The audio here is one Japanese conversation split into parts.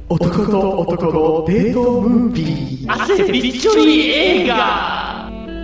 男と男のデートムービー。 汗びっちょり映画。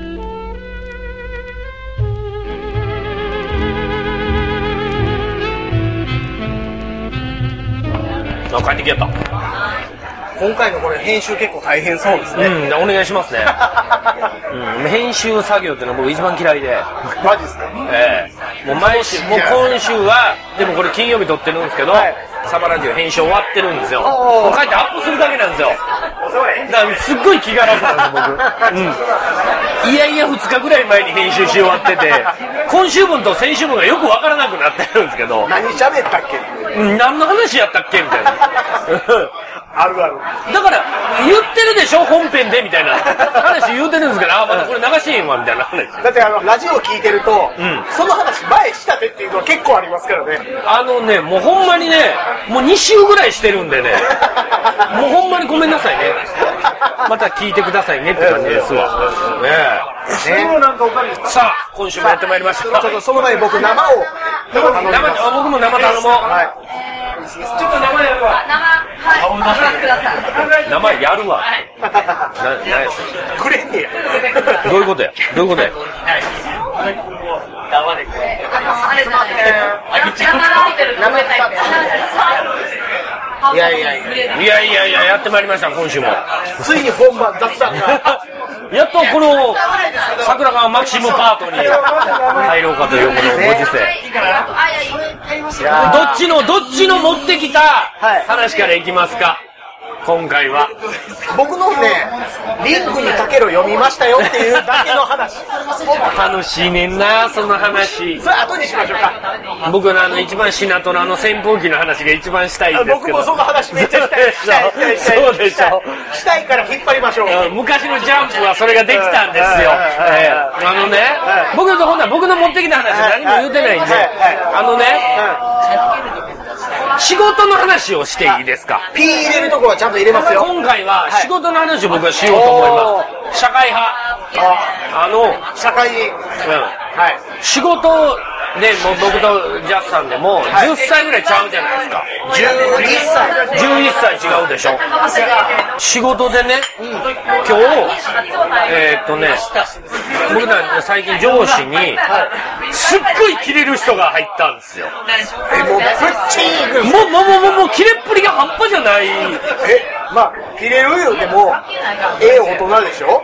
帰ってきやった。 今回のこれ編集結構大変そうですね。 お願いしますね。編集作業っていうのは僕一番嫌いで。 マジですか？ もう毎週、もう今週は、でもこれ金曜日撮ってるんですけど、サバラジオ編集終わってるんですよ。もう帰ってアップするだけなんですよ。だからすっごい気が楽なんです僕。いやいや2日ぐらい前に編集し終わってて、今週分と先週分がよくわからなくなってるんですけど。 何喋ったっけ？ 何の話やったっけみたいな。 あるある。 だから言ってるでしょ本編でみたいな話言うてるんですけど、まだこれ流しへんわみたいな話。 だってラジオ聞いてると、その話前したてっていうのは結構ありますからね。 もうほんまにね、もう2週ぐらいしてるんでね、もうほんまにごめんなさいね。また聞いてくださいねって感じですわ。さあ今週もやってまいりました。 ちょっとその前に僕生を僕も生頼もう。ちょっと生やるわ。生やるわ。 くれんねや。 どういうことや。 いややってまいりました今週も。 ついに本番雑談が。 やっとこの桜川マキシムパートに入ろうかというこのご時世。どっちの持ってきた話からいきますか。今回は僕のねリングにかけろ読みましたよっていうだけの話。 楽しいねんなその話。 それ後にしましょうか。 僕の一番シナトラの扇風機の話が一番したいんですけど。 僕もその話めっちゃしたい。 そうでしょ。 したいから引っ張りましょう。 昔のジャンプはそれができたんですよ。僕の持ってきた話何も言うてないんで、仕事の話をしていいですか。 P 入れるとこはちゃんと入れますよ。 今回は仕事の話を僕はしようと思います。社会派。 社会人。 仕事でもう僕とジャスさんでも10歳ぐらいちゃうじゃないですか。11歳違うでしょ。仕事でね、今日僕ら最近上司にすっごいキレる人が入ったんですよ。 もうプッチーグ。 もうキレっぷりが半端じゃない。 まあキレるよでも大人でしょ。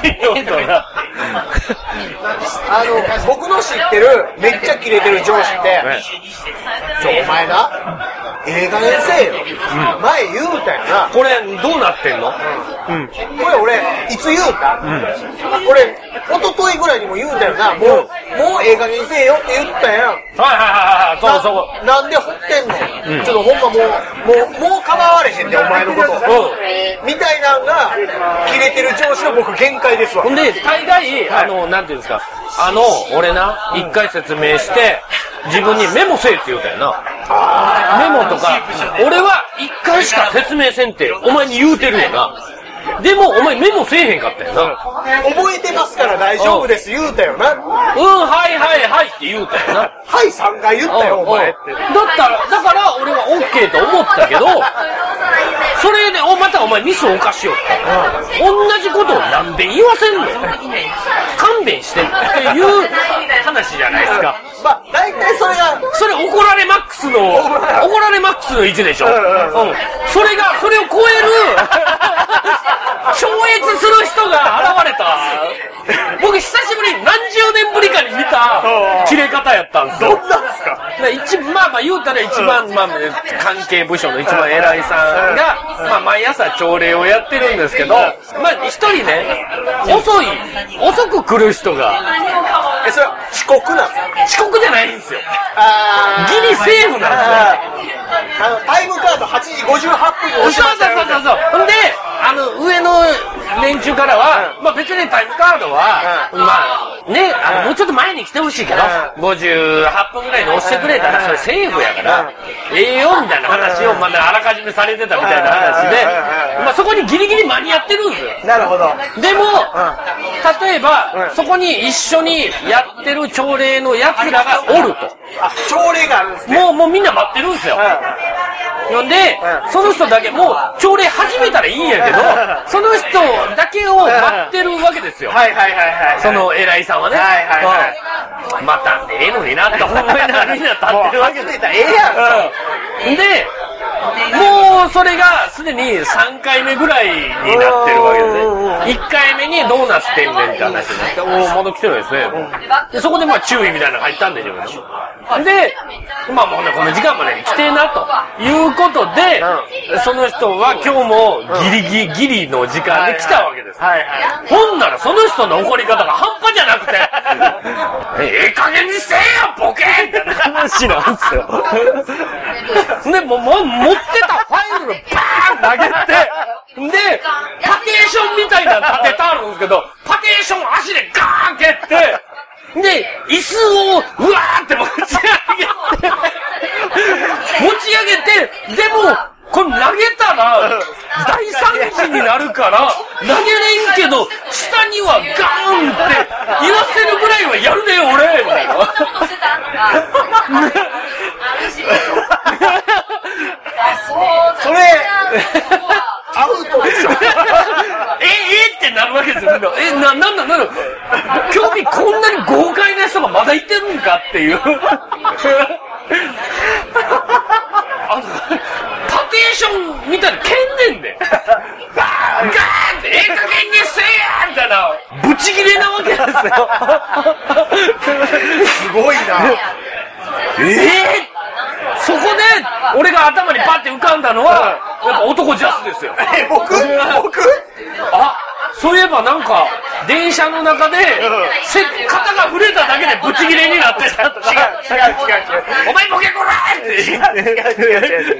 僕の知ってるめっちゃキレてる上司ってお前な映画先生よ、前言うたよな。 これどうなってんの？ これ俺いつ言うた？俺一昨日ぐらいにも言うたよな。もう映画先生よって言ったやん。 そうなんで掘ってんの？ちょっとほんまもう構われへんでお前のこと。みたいなんがキレてる上司の僕限界ですわ。 ほんで大概なんていうんですか、俺な一回説明して自分にメモせえって言うたよな。メモとか俺は一回しか説明せんってお前に言うてるよな。でもお前メモせえへんかったよな。 覚えてますから大丈夫です言うたよな。 はいって言うたよな。 はい3回言ったよお前って。 だから俺は OK と思ったけど、それでまたお前ミスを犯しよって、同じことを何遍言わせんの？勘弁してっていう話じゃないですか。 まあ大体それ怒られマックスの位置でしょ。それを超える超越する人が現れた。僕久しぶりに何十年ぶりかに見た切れ方やったんですよ。 どんなんですか？ 言うたら一番関係部署の一番偉いさんが毎朝朝礼をやってるんですけど、一人ね遅く来る人が。 それは遅刻なんですか？ 遅刻じゃないんですよ。ギリセーフなんですよ。 タイムカード8時58分に押しましたよ。 そう。ほんで上の連中からは、別にタイムカードは、もうちょっと前に来てほしいけど、58分ぐらいに押してくれたらそれセーフやから、よみたいな話をあらかじめされてたみたいな話で、そこにギリギリ間に合ってるんですよ。 なるほど。 でも、例えば、そこに一緒にやってる朝礼の奴らがおると。 朝礼があるんですね。 もうみんな待ってるんですよ。 なんで、その人だけ、もう朝礼始めたらいいんやけど、その人だけを待ってるわけですよ。その偉いさんはね。またええのになって思いながらみんな立ってるわけで。で、もうそれがすでに3回目ぐらいになってるわけですね。1回目にどうなってんねんって話になって、おまだ来てないですね。でそこでまあ注意みたいなのが入ったんでしょうけど。で、まあもうね、この時間までに来てえなということで、その人は今日もギリの時間で来たわけです。ほんならその人の怒り方が半端じゃなくて、ええ加減にせえよボケーみたいな話なんですよ。で、持ってたファイルをバーン投げて、で、パテーションみたいなの立ててあるんですけど、パテーション足でガーン蹴って、で、椅子をうわーって持ち上げて、でも、これ投げたら、大惨事になるから、投げれんけど、下にはガーンって言わせるぐらいはやるねよ、俺みたいな。 それ、アウトでしょ。 ってなるわけですよ。なんだ興味こんなに豪快な人がまだいてるんかっていう。パテーションみたいな蹴んねんで。ガーンってええ加減にせえやみたいな、ブチギレなわけですよ。 すごいな。 そこで俺が頭にパッて浮かんだのはやっぱ男ジャスですよ。 僕あ、そういえばなんか電車の中で肩が触れただけでブチギレになってたとか。違うお前ボケこらーって。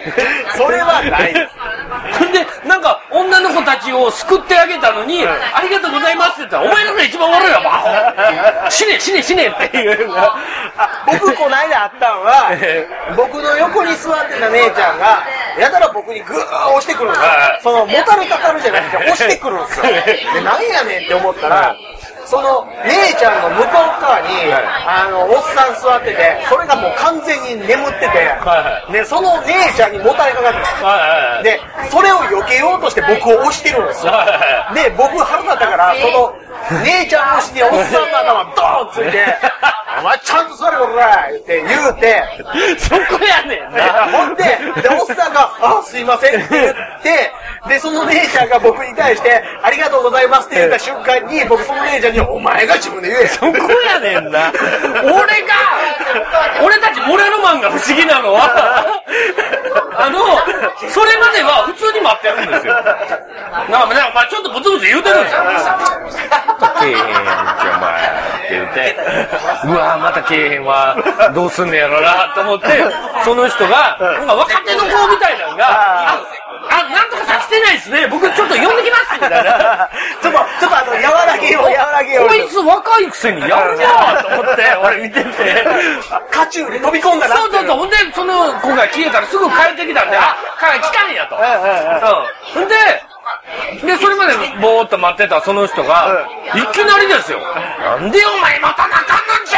それはない。 でなんか女の子たちを救ってあげたのに、ありがとうございますって言ったら、お前の方が一番悪いわバホ死ねっていう。 僕この間あったんは、僕の横に座ってた姉ちゃんがやたら僕にグーッ押してくるんですよ。そのもたれかかるじゃなくて押してくるんですよ。で何やねんって思ったら、その姉ちゃんの向こう側におっさん座ってて、それがもう完全に眠ってて、でその姉ちゃんにもたれかかってる。でそれを避けようとして僕を押してるんですよ。で僕腹立ったからその姉ちゃん押しにおっさんの頭ドーンついて、お前ちゃんと座れこらって言うて、 そこやねんな。 ほんでおっさんがあすいませんって言って、でその姉ちゃんが僕に対してありがとうございますって言った瞬間に、僕その姉ちゃんにお前が自分で言え。 そこやねんな。俺たちモラルマンが不思議なのはそれまでは普通に待ってるんですよ。まあちょっとブツブツ言うてるんですよ。けえへんやんけお前って言って、うわまたけえへんわどうすんねやろなと思って、その人が若手の子みたいなのがなんとかさ来てないですね、僕ちょっと呼んできますみたいな。 ちょっと和らげよう。 こいつ若いくせにやるなと思って俺見てて、 渦中で飛び込んだな。 そう。ほんでその子が消えたらすぐ帰ってきたんで、来たんやと。ほんでそれまでぼーっと待ってたその人が、いきなりですよ。なんでお前またなかんのんじ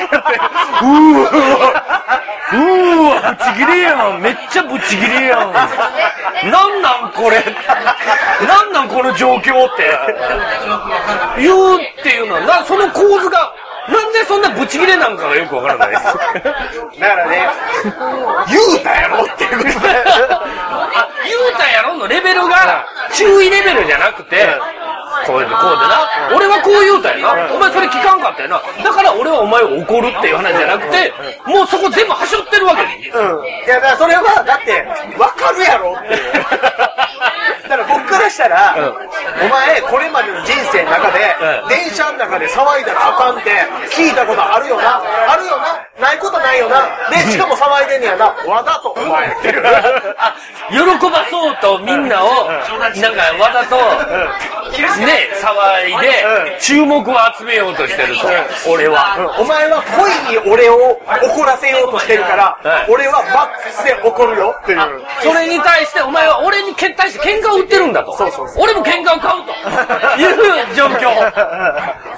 ゃい。うわブチギレやん、めっちゃブチギレやん。なんこれ、なんこの状況って言うっていうのはその構図がなんでそんなブチギレなんかがよくわからないです。だからね、言うたやろっていうことで。 言うたやろのレベルが注意レベルじゃなくて、こうでな、俺はこう言うたやな、お前それ聞かんかったやな、だから俺はお前を怒るっていう話じゃなくて、もうそこ全部はしょってるわけで。 いやだからそれはだって分かるやろっていう。だから僕からしたら、お前これまでの人生の中で、電車の中で騒いだらあかんって聞いたことあるよな、ないことないよな。でしかも騒いでんねやな、わざとお前っていう。 喜ばそうとみんなをなんかわざとね騒いで注目を集めようとしてると。俺はお前は恋に俺を怒らせようとしてるから、俺はマックスで怒るよっていう。 それに対してお前は俺に対して喧嘩を売ってるんだと。俺も喧嘩を買うという状況。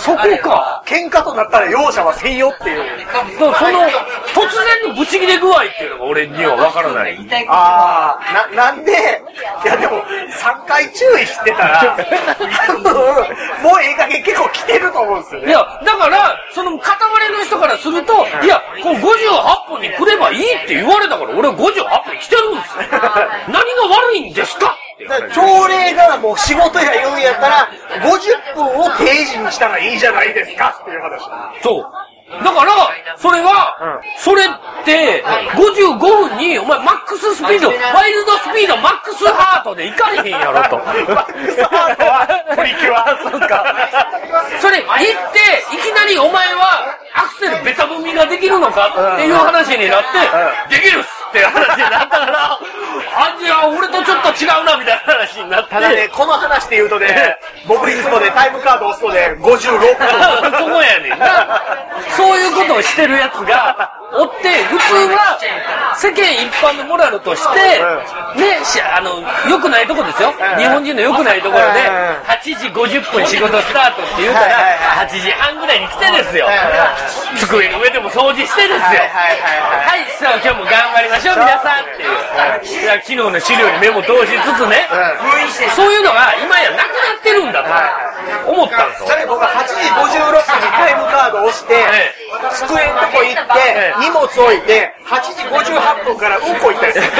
そこか。 喧嘩となったら容赦はせんよっていう。 その、突然のブチ切れ具合っていうのが俺にはわからない。 なんで、いやでも、3回注意してたら、もうええ加減結構来てると思うんですよね。 いや、だから、その片割れの人からすると、いや、この58分に来ればいいって言われたから、俺は58分に来てるんですよ。何が悪いんですか朝礼がもう仕事や言うんやったら、50分を定時にしたらいいじゃないですかっていう話。 そう。だから、それは、それって、55分に、お前マックススピード、ワイルドスピード、マックスハートで行かれへんやろと。 マックスハートは、プリキュア。 そうか。それ、行って、いきなりお前は、アクセルベタ踏みができるのかっていう話になって、できるっすっていう話になったから、じゃあ俺とちょっと違うなみたいな話になって。 ただね、この話で言うとね、僕いつもね、タイムカード押すとね、56分。 そこやねんな。そういうことをしてるやつがおって、普通は世間一般のモラルとして、ね、良くないとこですよ。日本人の良くないところで、8時50分仕事スタートって言うたら、8時半ぐらいに来てですよ。机の上でも掃除してですよ。はい、さあ今日も頑張りましょう、皆さんっていう。昨日の資料にメモ通しつつね、そういうのが今やなくなってるんだと思ったんですよ。 それ僕は8時56分にタイムカードを押して、机のとこ行って、荷物置いて、8時58分からうんこ行ったりする。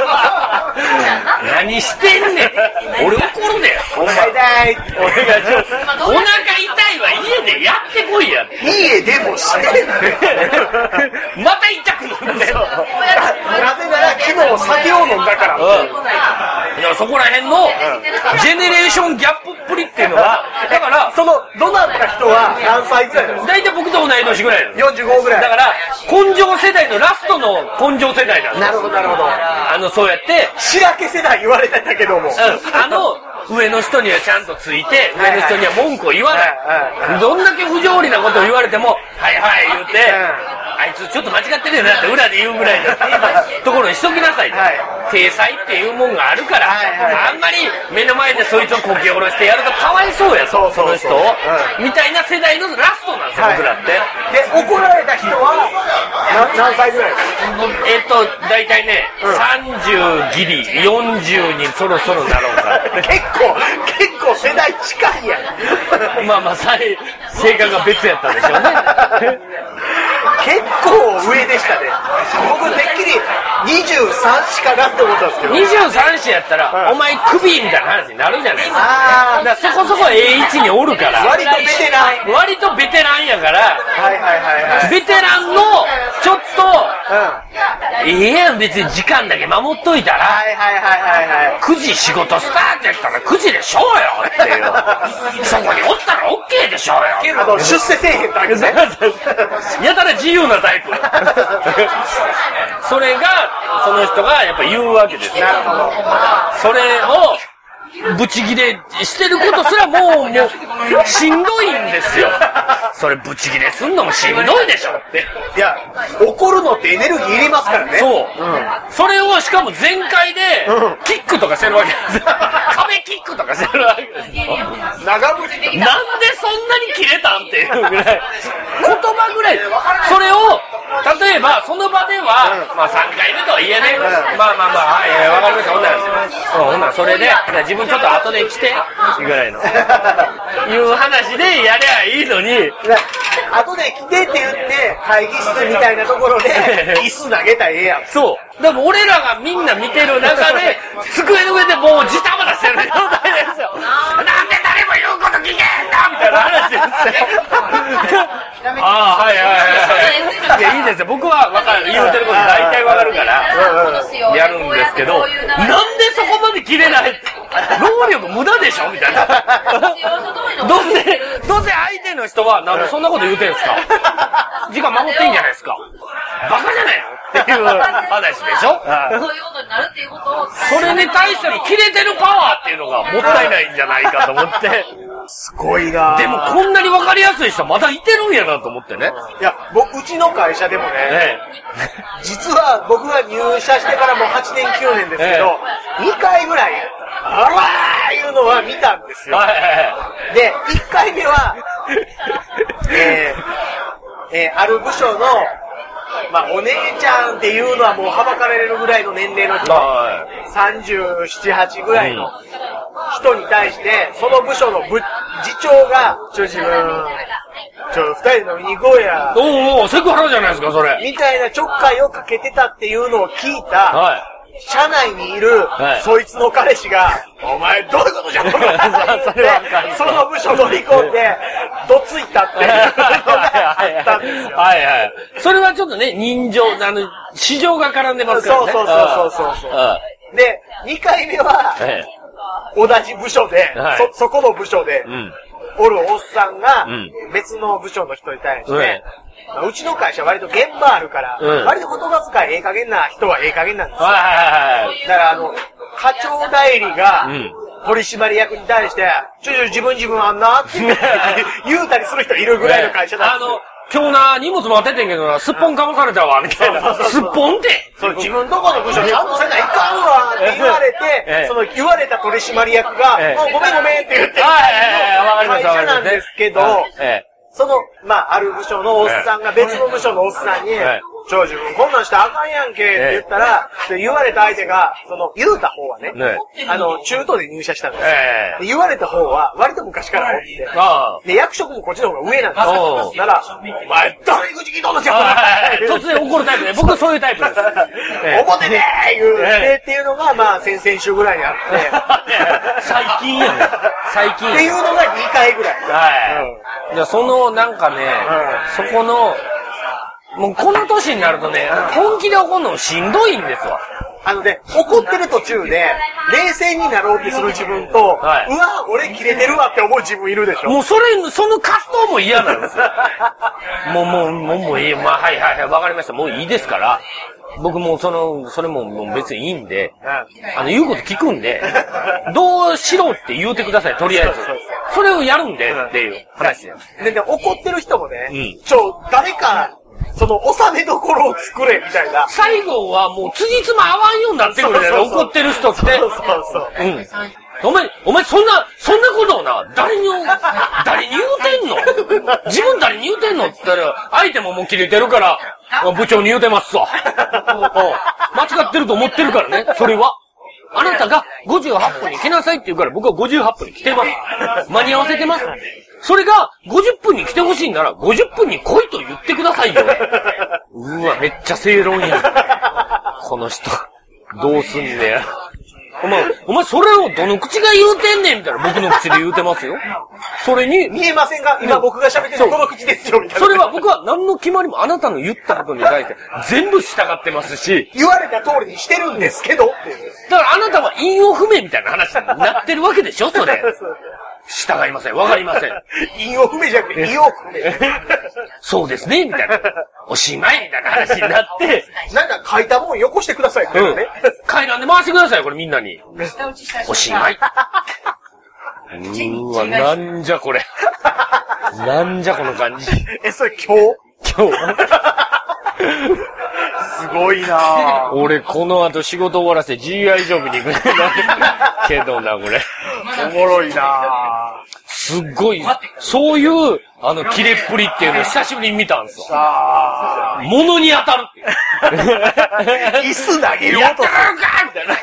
何してんねん。俺怒るで。 お腹痛い。 お腹痛いは家でやってこいや。 家でもしてんねん。 また痛くなるんだよ。 なぜなら昨日酒を飲んだから。 いや、そこら辺のジェネレーションギャップっぷりっていうのは、だから、 その怒鳴った人は何歳ぐらいなの？ 大体僕と同い年ぐらいなの。 45ぐらい。 だから、根性世代のラストの根性世代なんです。 なるほど、なるほど。 そうやって、 白け世代言われてたけども。 上の人にはちゃんとついて、上の人には文句を言わない。どんだけ不条理なことを言われても、はいはい言って、あいつちょっと間違ってるよなって裏で言うぐらいのところにしときなさいと。体裁っていうもんがあるから、あんまり目の前でそいつをこき下ろしてやるとかわいそうや、その人を。みたいな世代のラストなんですよ、僕らって。 で、怒られた人は、何歳ぐらい大体ね、30ギリ、40にそろそろなろうか。 結構世代近いやん。 まあまあ、性格が別やったんでしょうね。 結構上でしたね。僕てっきり23しかなって思ったんですけど。 23子やったら、お前クビみたいな話になるじゃないですか。だからそこそこA1 におるから。 割とベテラン。 割とベテランやから、ベテランの、ちょっと、別に時間だけ守っといたら、9時仕事スタートやったら9時でしょうよっていう。そこにおったら OK でしょうよ。 出世せえへんタイプね。 やたら自由なタイプ。それが、その人がやっぱ言うわけですよ。 なるほど。 それを、ブチギレしてることすらもうしんどいんですよ。それブチギレすんのもしんどいでしょって。 いや、怒るのってエネルギーいりますからね。 そう。それをしかも全開で、キックとかしてるわけですよ。壁キックとかしてるわけですよ。 長渕。 なんでそんなに切れたんっていうぐらい。言葉ぐらい。それを、例えば、その場では、まあ3回目とはいえね、まあ、はい、わかりました。ほんならそれで、自分ちょっと後で来て、ぐらいの。いう話でやりゃいいのに、 後で来てって言って、会議室みたいなところで、椅子投げたらええやん。 そう。でも俺らがみんな見てる中で、机の上でもうジタバタしてる状態ですよ。なんで誰も言うこと聞けんだみたいな話ですよ。はい。いや、いいですよ。僕は分かる。言うてること大体分かるから、やるんですけど、なんでそこまで切れない労力無駄でしょみたいな。どうせ相手の人は、なんでそんなこと言うてんすか時間守っていいんじゃないですかバカじゃないのっていう話でしょそういうことになるっていうことを。それに対しての切れてるパワーっていうのがもったいないんじゃないかと思って。 すごいな。 でもこんなに分かりやすい人まだいてるんやなと思ってね。 いや、うちの会社でもね、実は僕が入社してからもう8年9年ですけど、2回ぐらい、あらーいうのは見たんですよ。で、1回目はある部署の、まあ、お姉ちゃんっていうのはもうはばかれるぐらいの年齢の人、37、8ぐらいの人に対して、その部署の次長が、自分、二人飲みに行こうや。 おセクハラじゃないですか、それ。 みたいなちょっかいをかけてたっていうのを聞いた、はい、社内にいる、はい、そいつの彼氏が、お前どういうことじゃんこのその部署乗り込んで、どついたっていうのがあったんですよ。 はいはい。それはちょっとね、人情、市場が絡んでますからね。 そう。で、2回目は、同じ部署で、そこの部署で、おるおっさんが、別の部署の人に対して、うちの会社割と現場あるから、割と言葉遣いええ加減な人はええ加減なんですよ。だから課長代理が、取締役に対して、自分あんなって言うたりする人いるぐらいの会社なんですよ。 今日な、荷物待っててんけどな、すっぽんかまされたわ、みたいな。すっぽんって。 そう、自分とこの部署ちゃんとせないかんわ、って言われて、言われた取締役が、ごめんって言って、会社なんですけど、ある部署のおっさんが別の部署のおっさんに、自分こんなんしてあかんやんけって言ったら、言われた相手が、言うた方はね、中途で入社したんですよ。言われた方は、割と昔からおって、で、役職もこっちの方が上なんですよ。なら、お前、誰口聞いとんのじゃん突然怒るタイプで、僕はそういうタイプです。 表で言うっていうのが、先々週ぐらいにあって、 最近やね。最近。 っていうのが2回ぐらい。 じゃあ、そこの、もうこの年になるとね、本気で怒るのしんどいんですわ。 怒ってる途中で、冷静になろうってする自分と、うわ、俺キレてるわって思う自分いるでしょ。 もうその葛藤も嫌なんですよ。もういい。はい、わかりました。もういいですから。僕もそれも別にいいんで、言うこと聞くんで、どうしろって言うてください、とりあえず。それをやるんで、っていう話です。 で、怒ってる人もね、誰か、収めどころを作れ、みたいな。 最後はもう、辻褄合わんようになってくるね、怒ってる人って。お前そんなことをな、誰に言うてんの自分誰に言うてんのって言ったら、相手ももう切れてるから、部長に言うてますわ。間違ってると思ってるからね、それは。あなたが58分に来なさいって言うから、僕は58分に来てます。間に合わせてます。それが50分に来てほしいんなら、50分に来いと言ってくださいよ。うわ、めっちゃ正論や。この人、どうすんねや。お前それをどの口が言うてんねんみたいな僕の口で言うてますよ。それに。 見えませんが、今僕が喋ってるこの口ですよ、みたいな。 それは僕は何の決まりもあなたの言ったことに対して全部従ってますし。 言われた通りにしてるんですけどっていう。 だからあなたは韻を踏めみたいな話になってるわけでしょ、それ。従いません。わかりません。 韻を踏めじゃなくて、韻を踏め。 そうですね、みたいな。おしまいみたいな話になって。 なんか書いたもんよこしてくださいってね。 階段で回してください、これみんなに。おしまい。わ、なんじゃこれ。なんじゃこの感じ。 それ今日すごいなぁ。 俺この後仕事終わらせ GI ジョブに行くけどな、これ。 おもろいなぁ。 すっごい、そういう、切れっぷりっていうのを久しぶりに見たんですよ。物に当たるっていう。 椅子投げようとする。 やってるか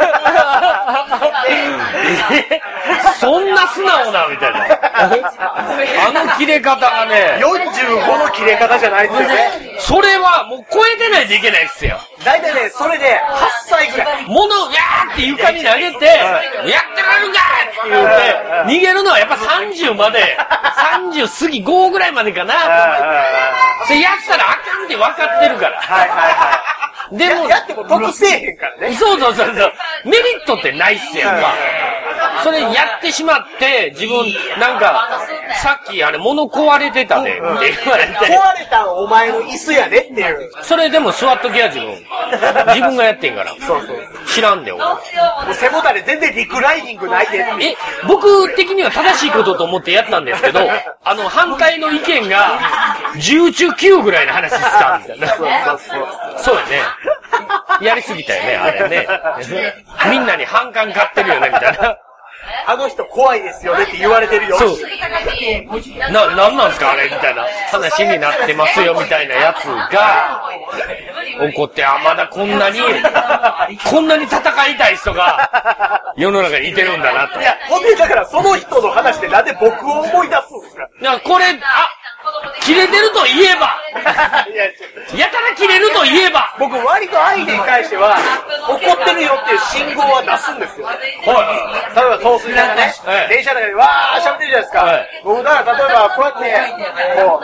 みたいな。そんな素直なみたいな。切れ方がね。 45の切れ方じゃないですよね。 それはもう超えてないといけないっすよ。 だいたいね、それで8歳ぐらい。 物をやーって床に投げて、やってられるんかって言って、逃げるのはやっぱ30まで、30過ぎ5ぐらいまでかな。それやったらあかんって分かってるから。 でも、やっても得せえへんからね。 そう。メリットってないっすやんか。それやってしまって、自分、なんか、さっき物壊れてたで、って言われて。 壊れたんお前の椅子やでっていう。 それでも座っときや、自分。自分がやってんから。 そう。 知らんで、俺。もう背もたれ全然リクライニングないで。 僕的には正しいことと思ってやったんですけど、反対の意見が、10中9ぐらいの話したみたいな。そうやね。やりすぎたよね、あれね。みんなに反感買ってるよね、みたいな。 あの人怖いですよねって言われてるよ。 そう。なんなんすかあれみたいな話になってますよみたいなやつが怒って、まだこんなに戦いたい人が世の中にいてるんだなと。 いや、ほんでだからその人の話でなんで僕を思い出すんですか？ いや、これ、切れてると言えばやたら切れると言えば僕割と相手に対しては怒ってるよっていう信号は出すんですよ。例えば総帥さんがね、電車の中でわー喋ってるじゃないですか。僕だから例えばこうやってこ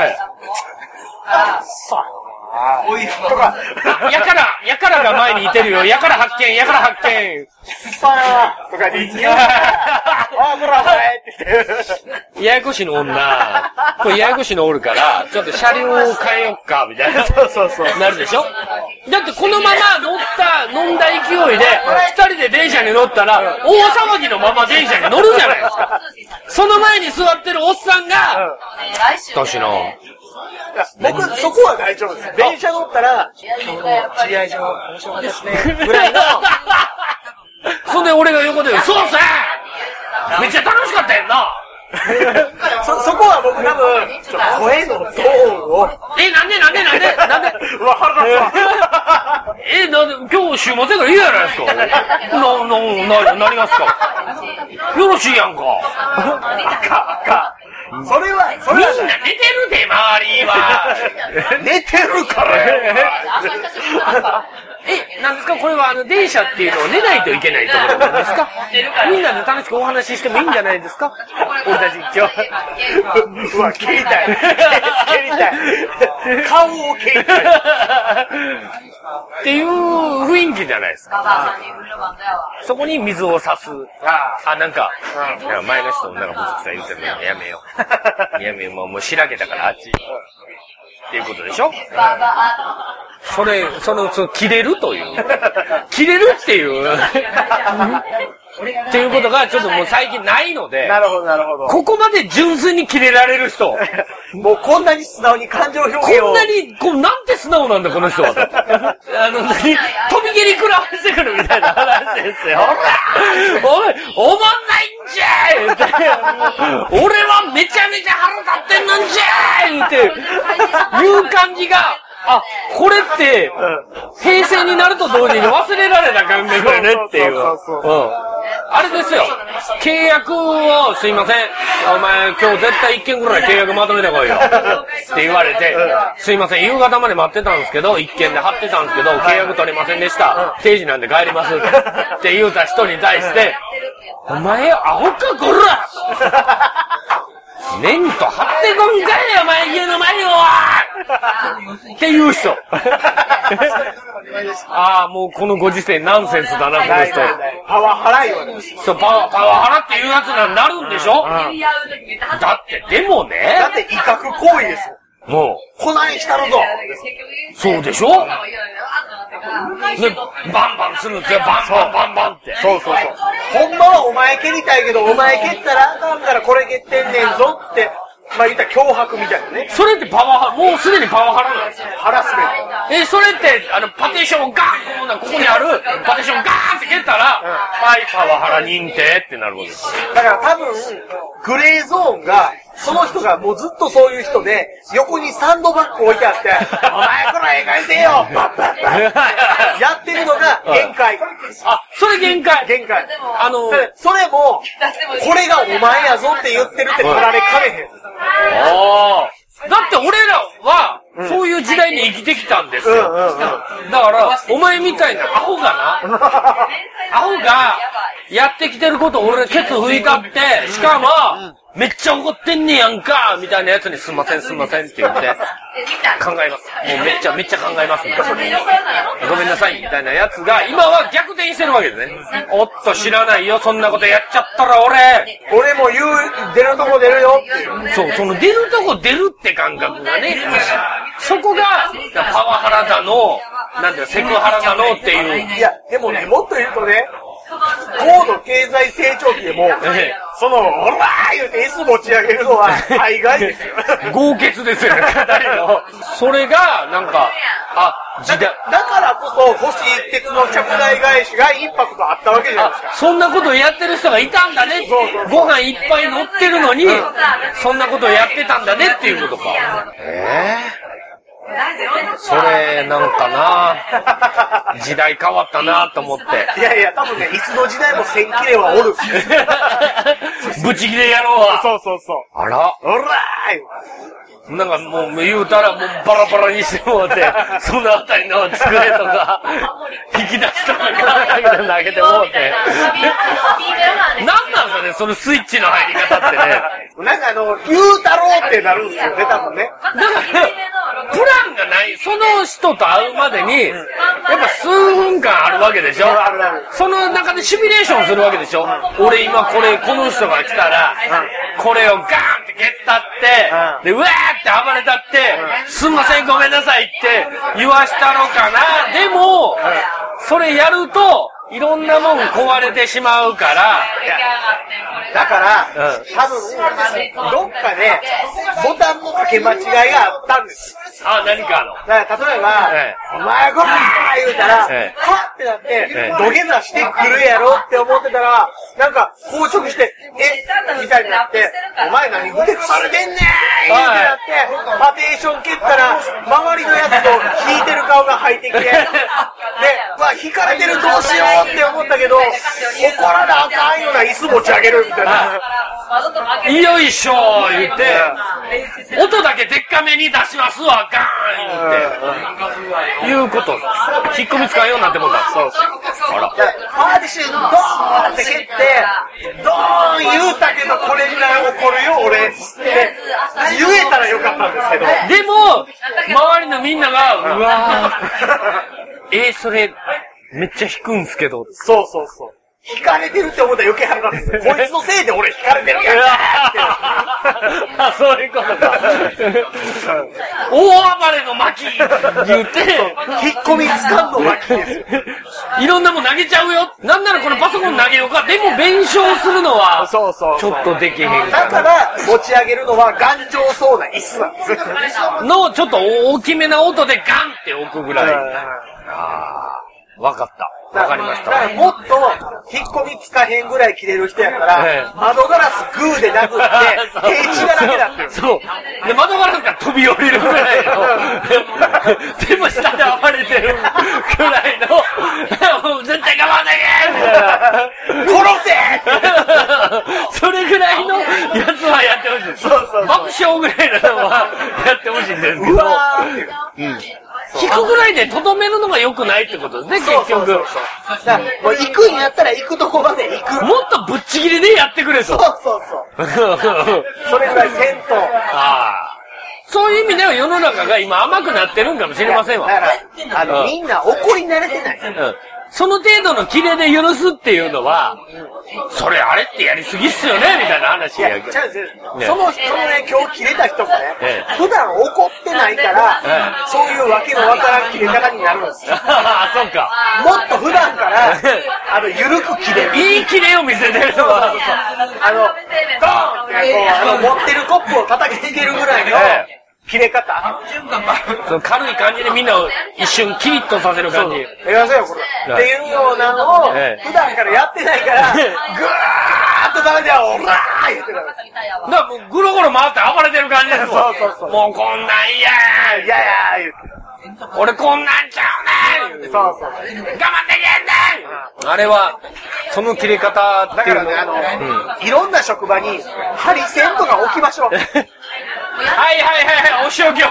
うとかやからが前にいてるよ。やから発見さあとかで言うこらお前ってややこしの女、これややこしのおるから、ちょっと車両を変えよっか、みたいな。 そうなるでしょ？だってこのまま飲んだ勢いで、二人で電車に乗ったら、大騒ぎのまま電車に乗るじゃないですか。その前に座ってるおっさんが、年の、 僕、そこは大丈夫です。電車乗ったら、今日の試合場、面白かったですね。ぐらいの。 そんで俺が横で、そうさめっちゃ楽しかったやんなそこは僕多分、声のトーンを。 なんでうわ、腹立つわ。 なんで、今日週末やからいいやないですか何がっすかよろしいやんか。 それはみんな寝てるで、周りは。 寝てるからなんですかこれは電車っていうのを寝ないといけないところなんですかみんなで楽しくお話ししてもいいんじゃないですか俺たち今日。 うわ、蹴りたい。顔を蹴りたい。 っていう雰囲気じゃないですか。そこに水を差す。なんか前の人、なんかぶつくさ言ってるのやめよう。もうしらけたからあっち。っていうことでしょ？切れるという。切れるっていう。っていうことがちょっともう最近ないので。 なるほど。 ここまで純粋に切れられる人。 もうこんなに素直に感情表現を。 こんなに、なんて素直なんだこの人はと。飛び蹴り食らわせてくるみたいな話ですよ。おもんないんじゃい俺はめちゃめちゃ腹立ってんなんじゃいっていう感じが、これって、平成になると同時に忘れられなかんねんねっていう。あれですよ。契約を、すいません。お前今日絶対1件ぐらい契約まとめてこいよ。って言われて、すいません。夕方まで待ってたんですけど、1件で貼ってたんですけど、契約取れませんでした。定時なんで帰ります。って言うた人に対して、お前アホかこらネント貼ってこんかいお前家の前にはっていう人。もうこのご時世ナンセンスだな、この人。 パワハラよね。 そう、パワハラっていうやつになるんでしょ？だって、でもね。 だって威嚇行為ですよ。 もう。 こないしたるぞ。 そうでしょ？バンバンするんですよ。バンバンって。 そう。ほんまはお前蹴りたいけど、お前蹴ったらあかんからこれ蹴ってんねんぞって、言ったら脅迫みたいなね。 それってもうすでにパワハラなんですよ。 ハラスメント。 それって、パテーションをガーンここにある、パテーションガーンって蹴ったら、はい、パワハラ認定ってなるわけです。 だから多分、グレーゾーンが、その人がもうずっとそういう人で、横にサンドバッグ置いてあって、お前こらええかいてよバッバッバッやってるのが限界。 それ限界。 それも、これがお前やぞって言ってるって取られかねへん。 だって俺らは、そういう時代に生きてきたんですよ。だから、お前みたいなアホがやってきてることを俺ケツ拭いたって、しかも、めっちゃ怒ってんねやんかみたいなやつにすんませんって言って、考えます。もうめっちゃ考えますみたいな。ごめんなさいみたいなやつが、今は逆転してるわけですね。おっと知らないよ、そんなことやっちゃったら俺も出るとこ出るよっていう。 そう、その出るとこ出るって感覚がね、そこが、パワハラだの、セクハラだのっていう。 いや、でもね、もっと言うとね、高度経済成長期でも、 その、オラー言うて S 持ち上げるのは大概ですよ。 豪傑ですよね、二人の。それが、なんか、 だからこそ、星一徹の着代返しがインパクトあったわけじゃないですか。 そんなことやってる人がいたんだね。ご飯いっぱい乗ってるのに、そんなことやってたんだねっていうことか。それ、なんかな時代変わったなと思って。 いやいや、多分ね、いつの時代も千切れはおる。 ブチ切れ野郎は。 そうそうそう。 あらおらーなんかもう言うたらもうバラバラにしてもらって、そのあたりの机とか、引き出しとか投げてもらって。なんなんすかね、そのスイッチの入り方ってね。 なんか言うたろうってなるんですよね、多分ね。 だから、プランがない、その人と会うまでに、やっぱ数分間あるわけでしょ。その中でシミュレーションするわけでしょ。俺今この人が来たら、これをガーンって蹴ったって、で、うわーって暴れたって、すんませんごめんなさいって言わしたのかな。でも、それやると、いろんなもん壊れてしまうから、 だから、多分、どっかで、ボタンの掛け間違いがあったんです。 何かだから例えば、お前こらー言うたら、はってなって、土下座してくるやろって思ってたら、なんか、硬直して、みたいになって、お前何ぐでくされてんねんってなって、パテーション蹴ったら、周りのやつと引いてる顔が入ってきて、で、引かれてるどうしようって思ったけど、怒らなあかんような椅子持ち上げるみたいな。 よいしょー言って、音だけでっかめに出しますわ、ガーン言って、いうこと。引っ込み使うようになってもうた。そう。あら。 パーティションドーンって蹴って、ドーン言うたけどこれぐらい怒るよ、俺。って言えたらよかったんですけど。 でも、周りのみんなが、うわー、それ、めっちゃ引くんすけど。 そうそうそう。引かれてるって思ったら余計腹立つ。こいつのせいで俺引かれてるやんあ、そういうことか。大暴れの巻言って、 引っ込みつかんの巻ですよ。 いろんなもん投げちゃうよ。なんならこのパソコン投げようか。でも弁償するのは、ちょっとできへんだから持ち上げるのは頑丈そうな椅子なんですの、ちょっと大きめな音でガンって置くぐらい。わかった。わかりました。 だからもっと引っ込みつかへんぐらい切れる人やったら、窓ガラスグーで殴って、平地がだけだってる。 そう。で、窓ガラスが飛び降りるぐらいの、でも下で暴れてるぐらいの、絶対我慢できん殺せそれぐらいのやつはやってほしい。そう爆笑ぐらいのはやってほしいんですけど。引くぐらいでとどめるのが良くないってことですね、結局。 だからもう行くんやったら行くとこまで行く。 もっとぶっちぎりでやってくれと。 そう。それぐらいせんと。 そういう意味では世の中が今甘くなってるんかもしれませんわ。 だからみんな怒り慣れてない。 その程度のキレで許すっていうのは、それあれってやりすぎっすよねみたいな話やけど。 そのね、今日切れた人もね、普段怒ってないから、そういうわけのわからん切れ方になるんですよ。 そうか。 もっと普段から、緩く切れる。 いい切れを見せてるのは、 ドーンってこう、持ってるコップを叩きつけるぐらいの、切れ方。 その軽い感じでみんなを一瞬キリッとさせる感じ。 やらせよ、これ。っていうようなのを、普段からやってないから、ぐーっと食べてよ、おらー言ってるから。 だからもうぐるぐる回って暴れてる感じですもん。 そう。 もうこんなん嫌やいや言って。 俺こんなんちゃうねんそう。我慢できへんねんあれは、その切れ方っていうの。 だからね、いろんな職場に、ハリセントが置きましょう。 はい、お仕置き。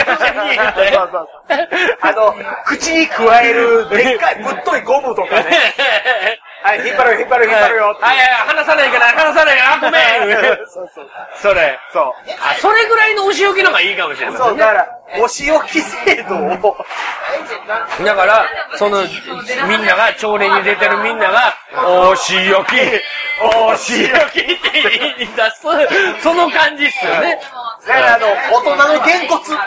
口に加える、でっかいぶっといゴムとかね。はい、引っ張るよ。 はい、離さないから、ごめん。それ。それぐらいのお仕置きの方がいいかもしれない。 そう、だから、お仕置き制度を。 だから、みんなが、朝礼に出てるみんなが、お仕置きって言い出す、その感じっすよね。 だから大人のげんこつ。だ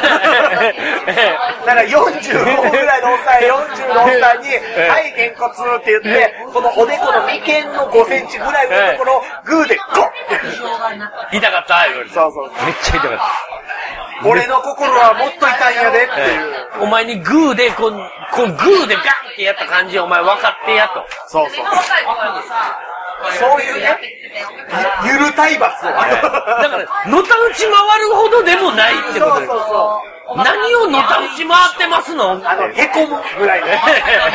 から45ぐらいのおっさん、40のおっさんに、はい、げんこつって言って、このおでこの眉間の5センチぐらいのところをグーでゴッ痛かった言われて。 そうそう。 めっちゃ痛かった。 俺の心はもっと痛いんやでっていう。 お前にグーで、このグーでガンってやった感じお前分かってやと。 そうそう。そういうね、ゆる体罰を。だから、 のたうち回るほどでもないってことです。そうそうそう。何をのたうち回ってますの？ へこむぐらいね。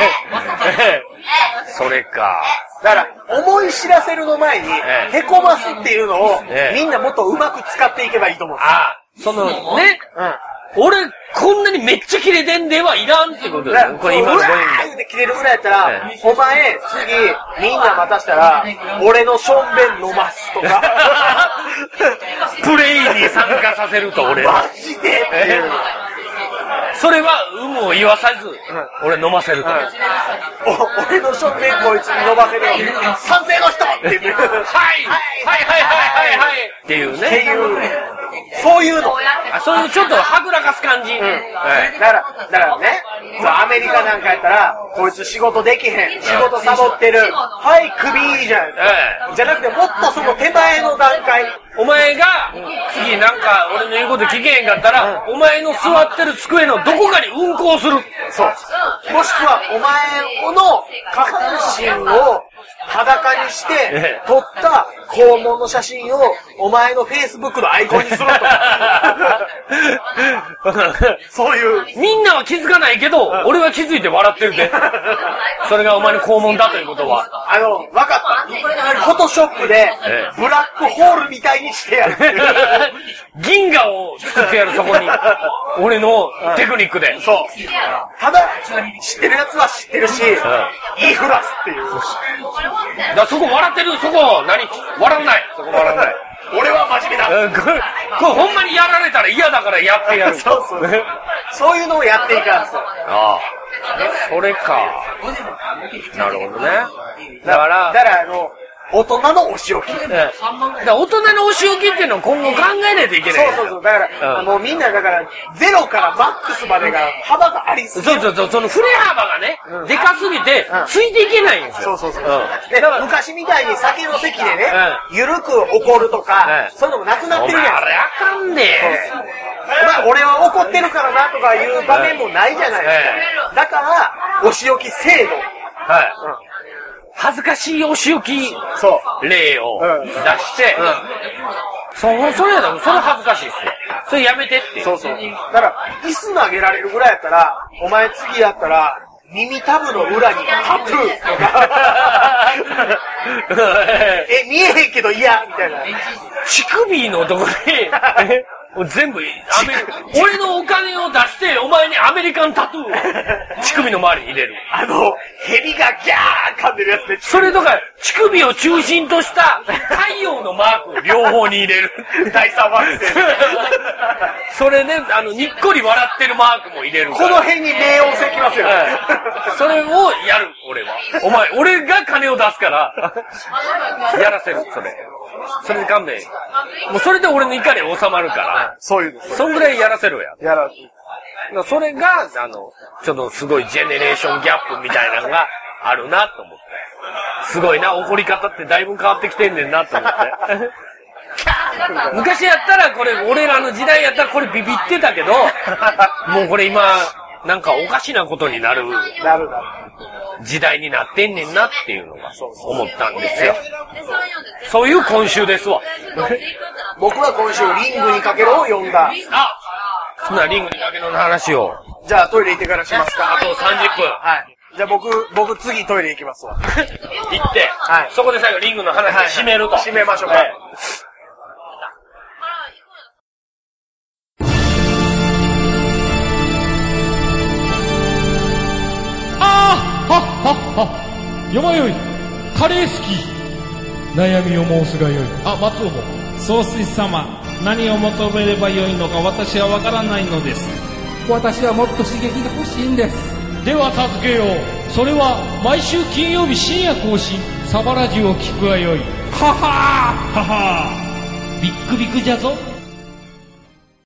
それか。 だから、思い知らせるの前に、へこますっていうのを、みんなもっとうまく使っていけばいいと思うんですよ。 ああ、そのね、俺、こんなにめっちゃキレてんではいらんってことだよ。これ今の5人でキレるぐらいやったら、お前、次、みんな待たしたら、俺のションベン飲ますとか。 プレイに参加させると俺。 マジでっていう。 それは有無を言わさず、俺飲ませると。 俺のションベンこいつに飲ませるよ。賛成の人って言う。はいっていうね。 っていう。そういうの。 そういうちょっとはぐらかす感じ。だからね、アメリカなんかやったら、こいつ仕事できへん、仕事サボってる、はい、クビじゃん。じゃなくて、もっとその手前の段階。 お前が、次なんか俺の言うこと聞けへんかったら、お前の座ってる机のどこかに運行する。 そう。もしくは、お前の下半身を裸にして、撮った肛門の写真を、お前のフェイスブックのアイコンにすると。そういう。 みんなは気づかないけど、俺は気づいて笑ってるで。それがお前の肛門だということは。 わかった。フォトショップで、ブラックホールみたいにしてやる。 銀河を作ってやる、そこに。俺のテクニックで。 そう。ただ、知ってるやつは知ってるし、言いふらすっていう。 だそこ笑ってる、そこ、笑わない。そこ笑わない。 俺は真面目だ。 これほんまにやられたら嫌だからやってやる。 そういうのをやっていかんすよ。 ああ。それか。なるほどね。だから大人のお仕置き。 大人のお仕置きっていうのを今後考えないといけない。 そう。だから、もうみんなだから、ゼロからマックスまでが幅がありすぎる。 そう、その振れ幅がね、でかすぎて、ついていけないんですよ。 そう。で、昔みたいに酒の席でね、ゆるく怒るとか、そういうのもなくなってるやん。 あれあかんで。 俺は怒ってるからなとかいう場面もないじゃないですか。だから、お仕置き制度。 恥ずかしいお仕置き例を出して、それ恥ずかしいっすよ。それやめてって。 そう。だから、椅子投げられるぐらいやったら、お前次やったら、耳たぶの裏にタトゥーとか、見えへんけど嫌みたいな。 乳首のとこに、全部、俺のお金を出して、お前にアメリカンタトゥーを乳首の周りに入れる。 蛇がギャー噛んでるやつで。 それとか、乳首を中心とした太陽のマークを両方に入れる。 第三惑星。 それね、にっこり笑ってるマークも入れるから。 この辺に冥王星きますよ。 それをやる、俺は。俺が金を出すから、やらせる、それ。それで勘弁。もうそれで俺の怒り収まるから。 そういうです。 そんぐらいやらせろや。 やらせる。 それが、ちょっとすごいジェネレーションギャップみたいなのがあるなと思って。すごいな、怒り方ってだいぶ変わってきてんねんなと思って。昔やったらこれ、俺らの時代やったらこれビビってたけど、もうこれ今、なんかおかしなことになる時代になってんねんなっていうのが思ったんですよ。そういう今週ですわ。 僕は今週リングにかけろを読んだ。 そんなリングにかけろの話を。 じゃあトイレ行ってからしますか。 あと30分。 はい。じゃあ僕次トイレ行きますわ。 行って、そこで最後リングの話で締めると。 締めましょうか。 よまよい、カレー好き。悩みを申すがよい。松尾も。 総帥様、何を求めればよいのか私はわからないのです。 私はもっと刺激が欲しいんです。では助けよう。それは毎週金曜日深夜更新、サバラジュを聞くがよい。ははービックビックじゃぞ。